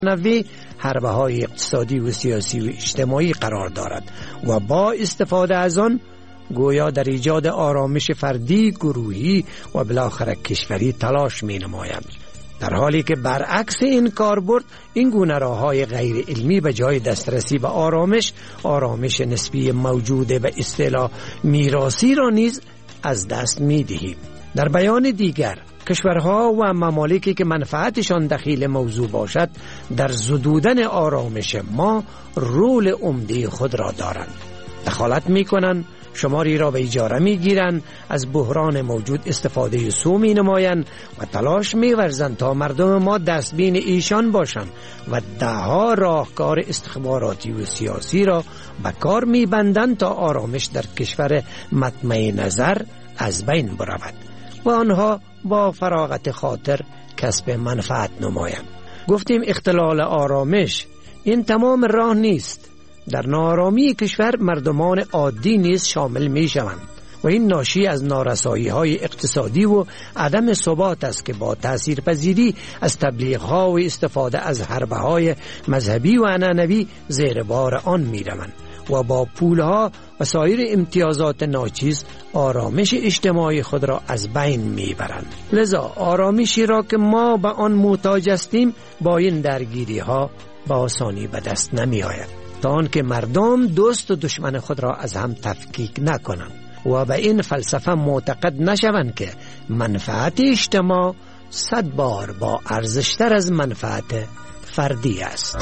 نوی حربه‌های اقتصادی و سیاسی و اجتماعی قرار دارد و با استفاده از آن گویا در ایجاد آرامش فردی، گروهی و بالاخره کشوری تلاش می نمایند، در حالی که برعکس این کاربرد این گونه راه‌های غیر علمی به جای دسترسی به آرامش نسبی موجود به اصطلاح میراثی را نیز از دست می دهیم. در بیان دیگر، کشورها و ممالکی که منفعتشان دخیل موضوع باشد در زدودن آرامش ما رول عمده خود را دارند. دخالت می کنند، شماری را به اجاره می گیرند، از بحران موجود استفاده سو می نمایند و تلاش می ورزند تا مردم ما دستبین ایشان باشند و دهها راهکار استخباراتی و سیاسی را به کار می بندند تا آرامش در کشور مطمع نظر از بین برود و آنها با فراغت خاطر کسب منفعت نمایند. گفتیم اختلال آرامش این تمام راه نیست. در ناآرامی کشور مردمان عادی نیز شامل می شوند و این ناشی از نارسایی‌های اقتصادی و عدم ثبات است که با تاثیرپذیری از تبلیغ‌ها و استفاده از حربه‌های مذهبی و عنعنوی زیر بار آن می‌روند و با پولها و سایر امتیازات ناچیز آرامش اجتماعی خود را از بین میبرند. لذا آرامشی را که ما به آن محتاج هستیم با این درگیری‌ها با آسانی به دست نمی آید، تا آنکه مردم دوست و دشمن خود را از هم تفکیک نکنند و به این فلسفه معتقد نشوند که منفعت اجتماع 100 بار با ارزشتر از منفعت فردی است.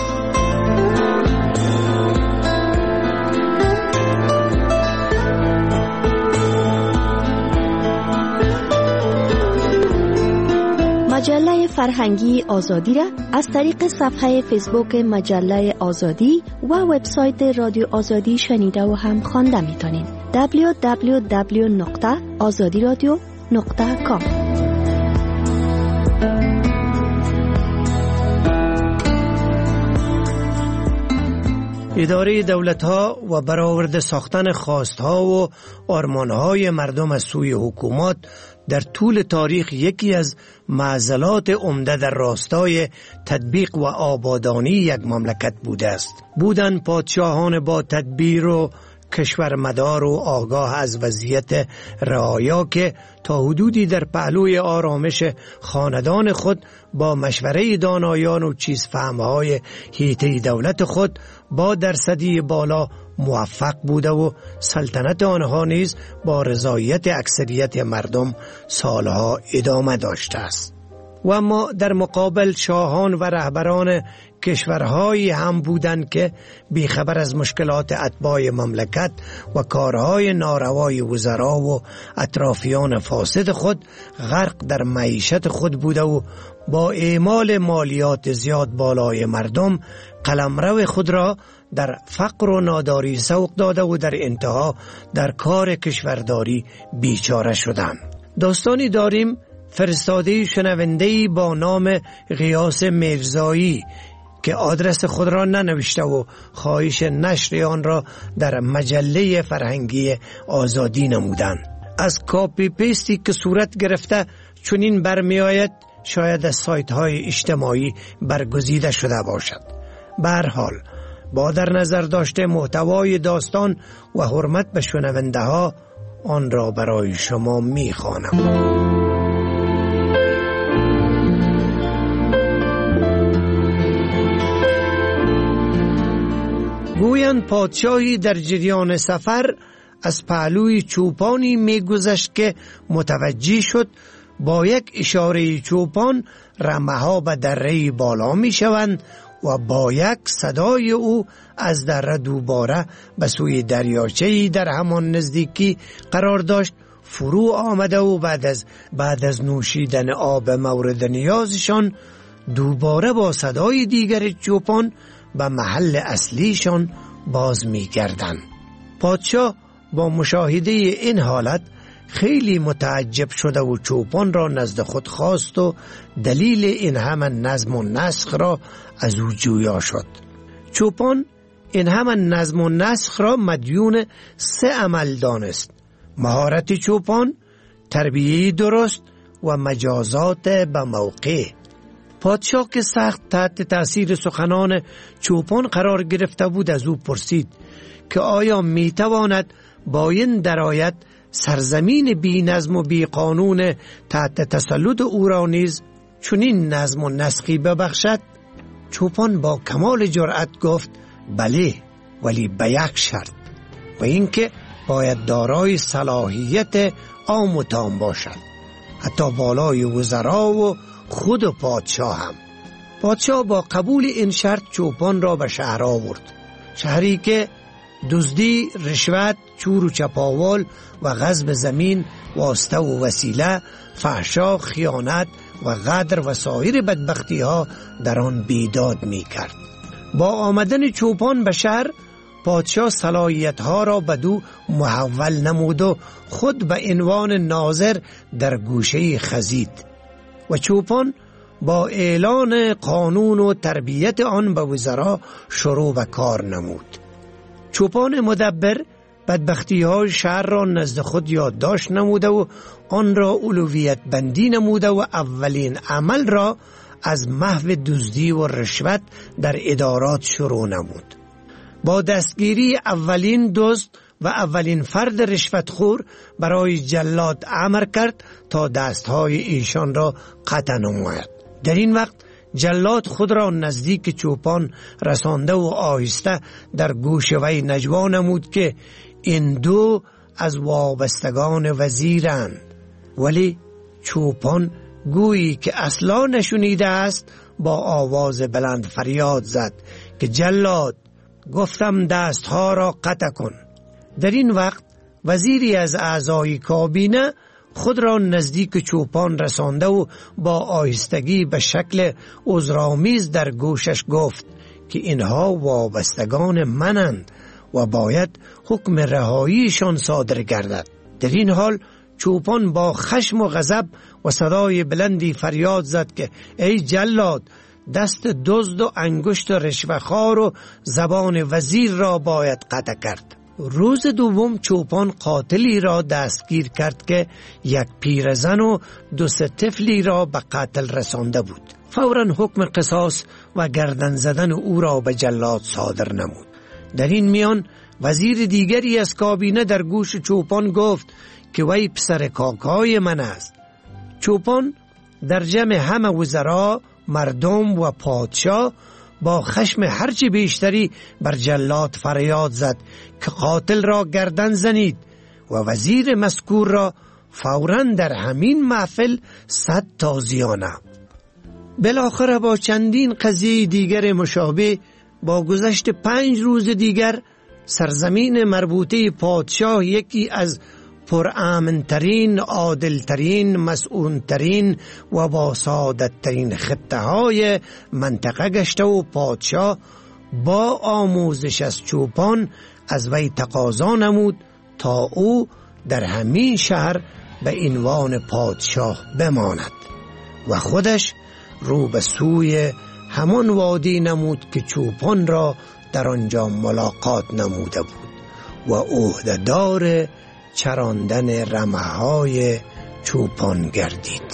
مجله فرهنگی آزادی را از طریق صفحه فیسبوک مجله آزادی و وبسایت رادیو آزادی شنیده و هم خوانده میتونید. www.azadiradio.com. اداره دولت‌ها و برآورده ساختن خواست‌ها و آرمان‌های مردم از سوی حکومت در طول تاریخ یکی از معضلات عمده در راستای تطبیق و آبادانی یک مملکت بوده است. بودن پادشاهان با تدبیر و کشورمدار و آگاه از وضعیت رعایا که تا حدودی در پهلوی آرامش خاندان خود با مشوره دانایان و چیزفهمهای هیئت دولت خود با درصدی بالا موفق بوده و سلطنت آنها نیز با رضایت اکثریت مردم سالها ادامه داشته است. و اما در مقابل شاهان و رهبران کشورهایی هم بودند که بیخبر از مشکلات اتباع مملکت و کارهای ناروای وزرا و اطرافیان فاسد خود غرق در معیشت خود بوده و با اعمال مالیات زیاد بالای مردم قلمرو خود را در فقر و ناداری سوق داده و در انتها در کار کشورداری بیچاره شدند. داستانی داریم فرستاده شنونده‌ای با نام غیاث میرزایی که آدرس خود را ننوشته و خواهش نشر آن را در مجله فرهنگی آزادی نمودند. از کاپی پیستی که صورت گرفته چنین برمی آید شاید از سایت های اجتماعی برگزیده شده باشد. به هر حال با در نظر داشته محتوای داستان و حرمت به شنونده ها آن را برای شما می خوانم. گویند پادشاهی در جریان سفر از پهلوی چوپانی می گذشت که متوجه شد با یک اشاره چوپان رمه‌ها به دره بالا می شوند و با یک صدای او از دره دوباره به سوی دریاچه‌ای در همان نزدیکی قرار داشت فرو آمده و بعد از نوشیدن آب مورد نیازشان دوباره با صدای دیگر چوپان به محل اصلیشان باز می گردند. پادشاه با مشاهده این حالت خیلی متعجب شده و چوپان را نزد خود خواست و دلیل این همه نظم و نسخ را از او جویا شد. چوپان این همه نظم و نسخ را مدیون 3 عمل دانست: مهارت چوپان، تربیه درست و مجازات به موقع. پادشاه که سخت تحت تأثیر سخنان چوپان قرار گرفته بود از او پرسید که آیا میتواند با این درایت سرزمین بی نظم و بی قانون تحت تسلط او را نیز چنین نظم و نسقی ببخشد؟ چوپان با کمال جرأت گفت بله، ولی به یک شرط، و اینکه باید دارای صلاحیت عام و تام باشد، حتی بالای وزرا و خود پادشاه هم. پادشاه با قبول این شرط چوپان را به شهر آورد، شهری که دزدی، رشوت، چور و چپاول و غصب زمین، واسطه و وسیله، فحشا، خیانت و غدر و سایر بدبختی ها در آن بیداد می کرد. با آمدن چوپان به شهر، پادشاه صلاحیت ها را بدو محول نمود و خود به عنوان ناظر در گوشه خزید و چوپان با اعلان قانون و تربیت آن به وزرا شروع به کار نمود. چوپان مدبر بدبختی های شهر را نزد خود یادداشت نموده و آن را اولویت بندی نموده و اولین عمل را از محو دزدی و رشوت در ادارات شروع نمود. با دستگیری اولین دزد و اولین فرد رشوتخور برای جلاد امر کرد تا دستهای ایشان را قطع نماید. در این وقت جلاد خود را نزدیک چوپان رسانده و آهسته در گوش وی نجوا نمود که این دو از وابستگان وزیرند، ولی چوپان گویی که اصلا نشنیده است با آواز بلند فریاد زد که جلاد، گفتم دستها را قطع کن. در این وقت وزیری از اعضای کابینه خود را نزدیک چوپان رسانده و با آهستگی به شکل عذرآمیز در گوشش گفت که اینها وابستگان منند و باید حکم رهاییشان صادر گردد. در این حال چوپان با خشم و غضب و صدای بلندی فریاد زد که ای جلاد، دست دزد و انگشت رشوه‌خوار و زبان وزیر را باید قطع کرد. روز دوم چوپان قاتلی را دستگیر کرد که یک پیرزن و 2 طفلی را به قتل رسانده بود. فوراً حکم قصاص و گردن زدن او را به جلاد صادر نمود. در این میان وزیر دیگری از کابینه در گوش چوپان گفت که وی پسر کاکای من است. چوپان در جمع همه وزرا، مردم و پادشاه با خشم هرچی بیشتری بر جلاد فریاد زد که قاتل را گردن زنید و وزیر مذکور را فوراً در همین محفل 100 تازیانه. بالاخره با چندین قضیه دیگر مشابه با گذشت 5 روز دیگر سرزمین مربوطه پادشاه یکی از پرامن‌ترین، عادل‌ترین، مسئول‌ترین و با سعادت‌ترین خطه‌های منطقه گشته و پادشاه با آموزش از چوپان از وی تقاضا نمود تا او در همین شهر به عنوان پادشاه بماند و خودش رو به سوی همان وادی نمود که چوپان را در آنجا ملاقات نموده بود و عهده‌دار چراندن رمه‌های چوپان گردید.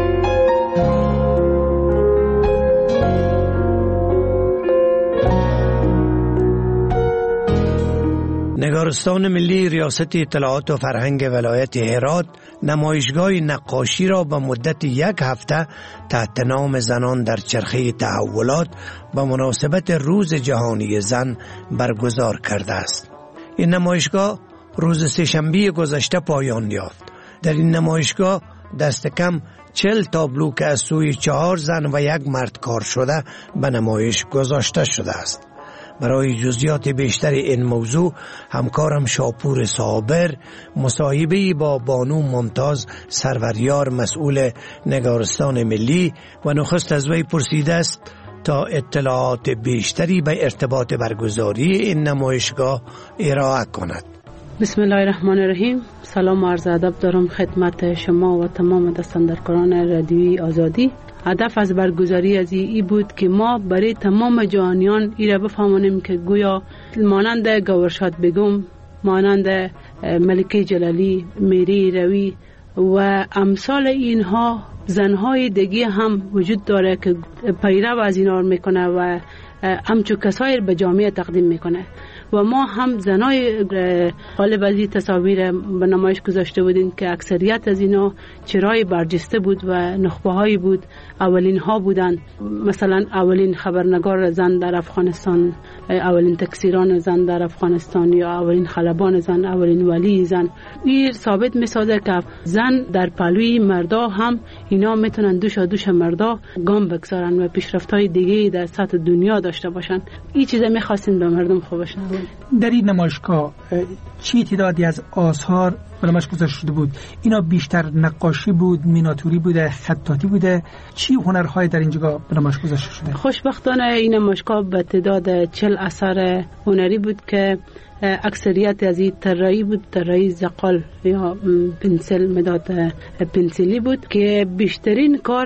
نگارستان ملی ریاست اطلاعات و فرهنگ ولایت هرات نمایشگاه نقاشی را به مدت 1 هفته تحت نام زنان در چرخه تحولات به مناسبت روز جهانی زن برگزار کرده است. این نمایشگاه روز سه‌شنبه گذشته پایان یافت. در این نمایشگاه دست کم 40 تابلو که از سوی 4 زن و 1 مرد کار شده به نمایش گذاشته شده است. برای جزئیات بیشتر این موضوع همکارم شاپور صابر مصاحبه‌ای با بانو ممتاز سروریار مسئول نگارستان ملی و نخست از وی پرسیده است تا اطلاعات بیشتری به ارتباط برگزاری این نمایشگاه ارائه کند. بسم الله الرحمن الرحیم. سلام و عرض ادب دارم خدمت شما و تمام دستاندرکاران رادیوی آزادی. هدف از برگزاری از این بود که ما برای تمام جهانیان این را بفهمانیم که گویا مانند گورشاد بیگم، مانند ملکه جلالی، میری روی و امثال اینها زنهای دیگه هم وجود داره که پیرو از اینا میکنه و همچون کسایر به جامعه تقدیم میکنه و ما هم زنای غالب از این تصاویر به نمایش گذاشته بودیم که اکثریت از اینا چرای برجسته بود و نخبه هایی بود، اولین ها بودن، مثلا اولین خبرنگار زن در افغانستان، اولین تکثیران زن در افغانستان یا اولین خلبان زن، اولین ولی زن. این ثابت میسازه که زن در پهلوی مردا هم اینا میتونن دوش مردا گام بگذارن و پیشرفت‌های دیگه در سطح دنیا داشته باشن. این چیزا می‌خواستیم به مردم خوبش نبود. در این نمایشگاه چی تعدادی از آثار به نمایش گذاشته شده بود؟ اینا بیشتر نقاشی بود، میناتوری بوده، خطاطی بوده؟ چی هنرهای در اینجا به نمایش گذاشته شده؟ خوشبختانه این نمایشگاه به تعداد 40 اثر هنری بود که اکثریت از این طراحی بود، طراحی زغال یا پنسل، مداد پنسلی بود که بیشترین کار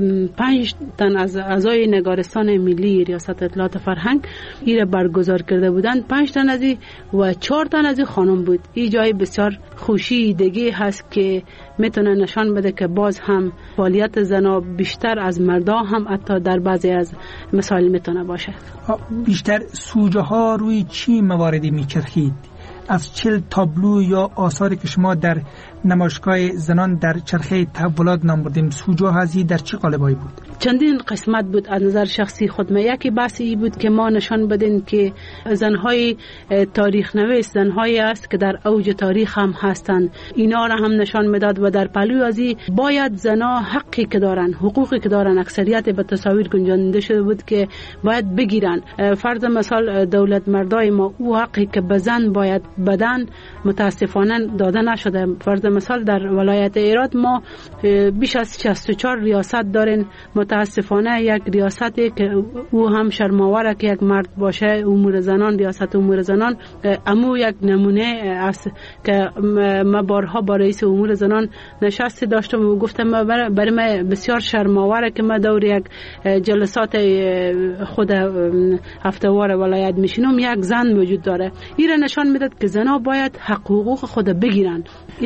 5 تن از اعضای نگارستان ملی ریاست اطلاعات فرهنگ این برگزار کرده بودند. 5 تن از این و 4 تن از این خانم بود. این جای بسیار خوشی دیگه هست که میتونه نشان بده که باز هم فعالیت زنا بیشتر از مردا هم حتی در بعضی از مسائل میتونه باشه. بیشتر سوژه ها روی چی مواردی میچرخید؟ از 40 تابلو یا آثاری که شما در نمایشگاه زنان در چرخه تحولات نام بردیم، سوژه هایی در چه قالبایی بود؟ چندین قسمت بود. از نظر شخصی خود من یکی بحثی بود که ما نشان بدیم که زنهای تاریخ نویس، زنهایی است که در اوج تاریخ هم هستند، اینا را هم نشان میداد و در پهلوی ازی باید زنا حقی که دارن، حقوقی که دارن، اکثریت به تصاویر گنجانده شده بود که باید بگیرن. فرض مثال دولت مردای ما او حقی که به زن باید بدن متاسفانه داده نشده. فرض مثال در ولایت ایراد ما بیش از 64 ریاست دارین، متاسفانه یک ریاستی که او هم شرماوره که یک مرد باشه، امور زنان، ریاست امور زنان، امو یک نمونه است که ما بارها با رئیس امور زنان نشستی داشتم و گفتم برای من بسیار شرماوره که ما دور یک جلسات خود هفتهوار ولایت میشینم یک زن وجود داره. این را نشان میداد که زنها باید حقوق خود بگیرن.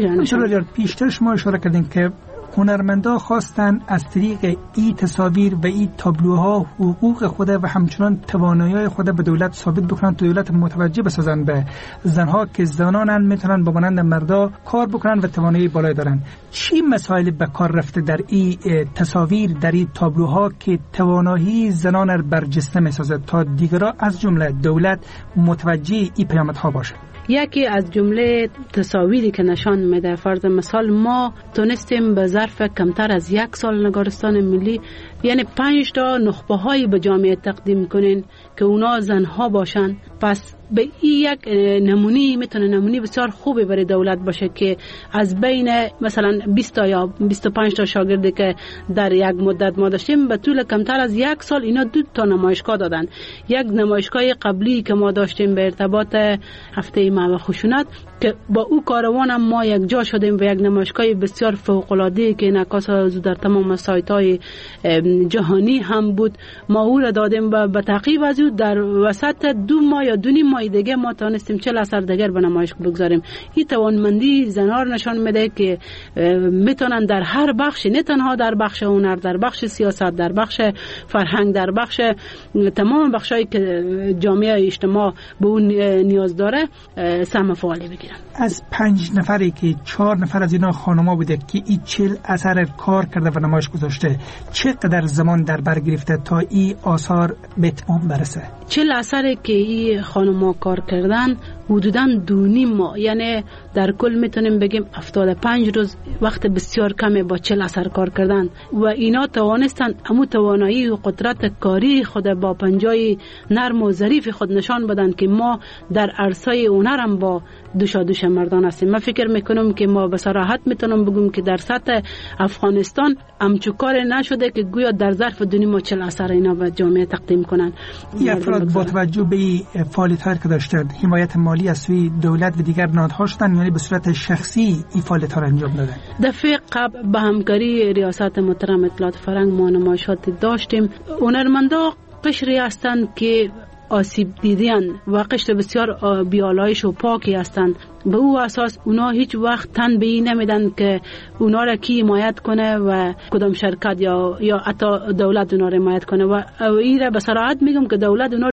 پیشتر شما اشاره کردین که هنرمندا خواستن از طریق این تصاویر و این تابلوها حقوق خود و همچنان توانایی خود به دولت ثابت بکنن تا دولت متوجه بسازن به زنها که زنانن میتونن با مانند مردا کار بکنن و توانایی بالایی دارن. چی مسائل به کار رفته در این تصاویر، در این تابلوها که توانایی زنان را برجسته میسازه تا دیگران از جمله دولت متوجه این پیامدها باشه؟ یکی از جمله تصاویری که نشان میده، فرض مثال ما تونستیم به ظرف کمتر از 1 سال نگارستان ملی یعنی 5 تا نخبه هایی به جامعه تقدیم کنین که اونا زنها باشن. پس به این یک نمونی میتونه نمونی بسیار خوبی برای دولت باشه که از بین مثلا 20 تا یا 25 تا شاگردی که در یک مدت ما داشتیم به طول کمتر از 1 سال اینا 2 تا نمایشگاه دادن. یک نمایشگاه قبلی که ما داشتیم به ارتباط هفته معو خشونت که با او کاروان هم ما یک جا شدیم و یک نمایشگاه بسیار فوق العاده که انعکاس در تمام سایت های جهانی هم بود. ما او را دادیم و به تعقیب از او در وسط 2 ماه یا 2 نیم ماه دیگه ما تونستیم 40 اثر دیگر به نمایش بگذاریم. این توانمندی زنها نشان میده که میتونن در هر بخش، نه تنها در بخش هنر، در بخش سیاست، در بخش فرهنگ، در بخش تمام بخشایی که جامعه اجتماع به اون نیاز داره سهم فعالی بگیرن. از 5 نفری که 4 نفر از اینا خانما بوده که این 40 اثر کار کرده و نمایش گذاشته، چقدر زمان در بر گرفته تا این آثار به اتمام برسه؟ 40 اثری که این خانما کار کردن حدوداً 2.5 ماه، یعنی در کل میتونیم بگیم 75 روز، وقت بسیار کمی با 40 اثر کار کردن و اینا توانستن امو توانایی و قدرت کاری خود با پنجای نرم و ظریف خود نشان بدن که ما در عرصه هنر هم با دوش مردان هستیم. من فکر میکنم که ما به صراحت میتونم بگم که در سطح افغانستان همچو کار نشده که گویا در ظرف 2.5 ماه 40 اثر اینا به جامعه تقدیم کنن. این افراد با توجه به فعالیت‌هایی که داشتند حمایت مالی از سوی دولت و دیگر نهادها شدن، یعنی به صورت شخصی این فعالیت‌ها را انجام دادن؟ دفعه قبل به همکاری ریاست محترم اطلاعات فرهنگ ما نمایشات داشتیم. هنرمندا قشری هستند که آسیب دیدن و قشر بسیار بیالایش و پاکی هستند به او اساس اونا هیچ وقت تن به این نمیدن که اونا را کی حمایت کنه و کدام شرکت یا حتی دولت اونا را حمایت کنه. و این را به صراحت میگم که دولت اونا